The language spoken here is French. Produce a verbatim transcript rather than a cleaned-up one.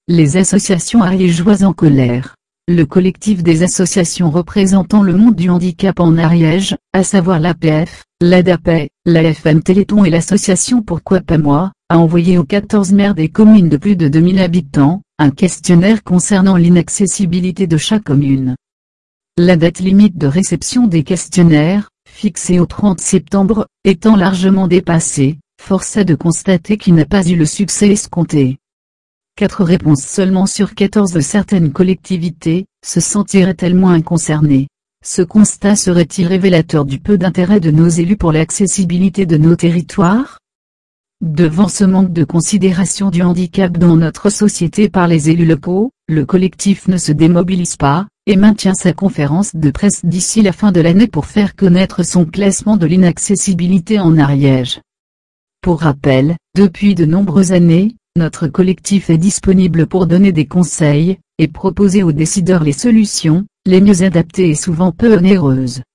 Les associations ariégeoises en colère. Le collectif des associations représentant le monde du handicap en Ariège, à savoir l'A P F, l'ADAPE, l'A F M Téléthon et l'association Pourquoi pas moi, a envoyé aux quatorze maires des communes de plus de deux mille habitants, un questionnaire concernant l'inaccessibilité de chaque commune. La date limite de réception des questionnaires, fixée au trente septembre, étant largement dépassée, force est de constater qu'il n'a pas eu le succès escompté. Quatre réponses seulement sur quatorze de certaines collectivités, se sentiraient-elles moins concernées. Ce constat serait-il révélateur du peu d'intérêt de nos élus pour l'accessibilité de nos territoires? Devant ce manque de considération du handicap dans notre société par les élus locaux, le collectif ne se démobilise pas, et maintient sa conférence de presse d'ici la fin de l'année pour faire connaître son classement de l'inaccessibilité en Ariège. Pour rappel, depuis de nombreuses années, notre collectif est disponible pour donner des conseils, et proposer aux décideurs les solutions, les mieux adaptées et souvent peu onéreuses.